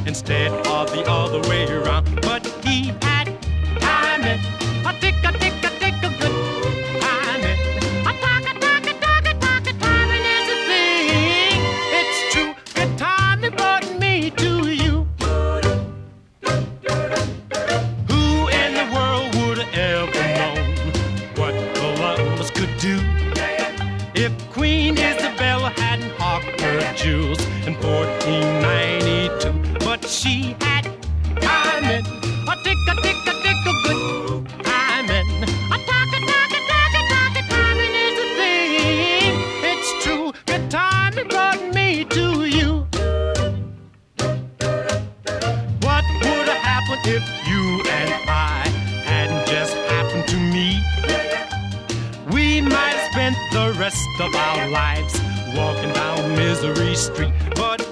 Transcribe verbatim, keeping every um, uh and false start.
instead of the other way around. But he had timing, a tick a tick a tick a good timing. A talk a talk a talk a talk a timing is a thing. It's true, good timing brought me to you. Who in the world would have ever known what Columbus could do if Queen Isabella hadn't hawked her jewels in fourteen ninety-two? But she had timing, a tick a tick a tick a good timing. A talk a talk a talk a talk a timing is a thing. It's true, good timing brought me to you. What would have happened if you and I hadn't just happened to meet? We might have spent the rest of our lives walking down Misery Street. But